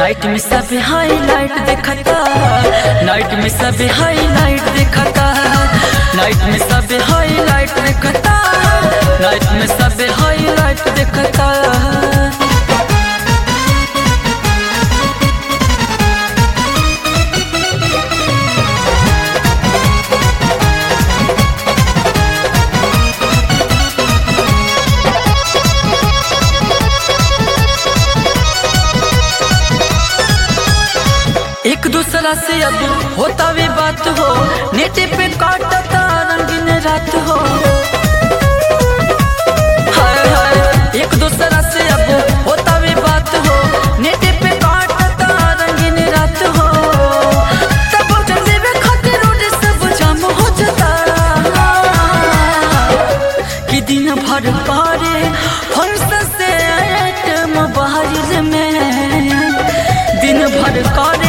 Night में सब highlight देखता, नाइट में सब हाईलाइट देखता, नाइट में सब हाईलाइट देखता, नाइट में सब हाईलाइट देखता। एक दूसरा से अब होता भी बात हो, नेटे पे काटता रंगीन रात हो। हाय हाय एक दूसरा से अब होता भी बात हो, नेटे पे काटता रंगीन रात हो। तब जल्दी में खातिर रोड सब जाम हो जाता कि दिन भर पारे फंक्शन से मोबाइल में, दिन भर करे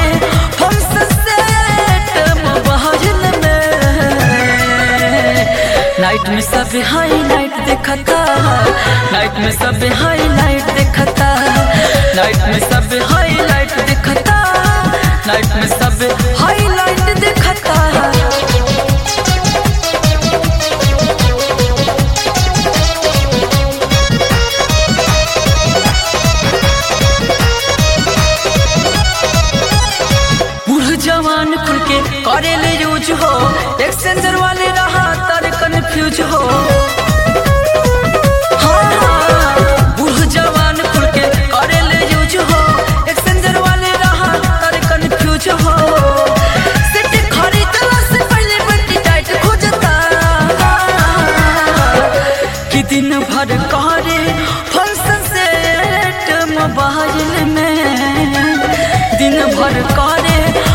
नाइट में सब हाईलाइट देखता, नाइट में सब हाईलाइट देखता, नाइट में सब हाईलाइट देखता, नाइट में सब हाईलाइट देखता। जवान खुल के करे ले यूज हो, एक्सचेंजर वाले रहा तर कन्फ्यूज हो। हाँ बूढ़ जवान खुल के करे ले यूज हो, एक्सचेंजर वाले रहा तर कन्फ्यूज हो। सेट खरीदला से पहले बंटी टाइट खोजता कि दिन भर करे फंक्शन सेट मोबाइल में, दिन भर करे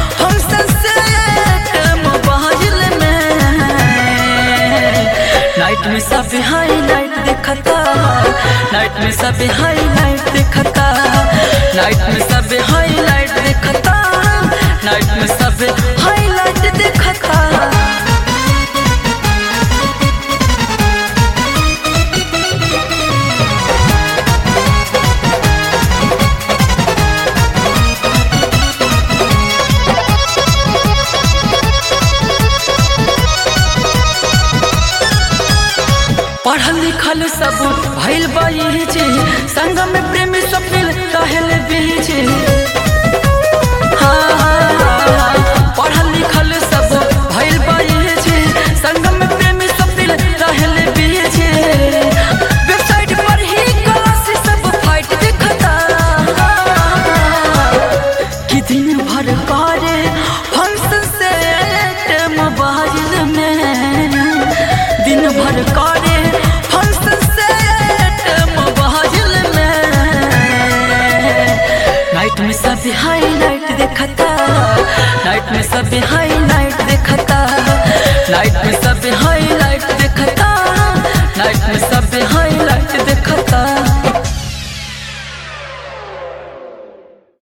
नाइट में सब हाईलाइट देखता, नाइट में सब हाईलाइट देखता, नाइट में सब हाईलाइट देखता, नाइट में सब हाईलाइट देखता। पढ़ल लिखल सब भइल बाईजे, संग में प्रेमी सफिल कहल बीजे। हाँ पढ़ल लिखल सब भइल बाईजे, संग में प्रेमी सफिल कहल बीजे। वेबसाइट पर ही क्लास सब फाइट देखता कि दिन भर करे फंक्शन सेट मोबाइल में, दिन भर करे नाइट में सब हाईलाइट देखता, नाइट में सब हाईलाइट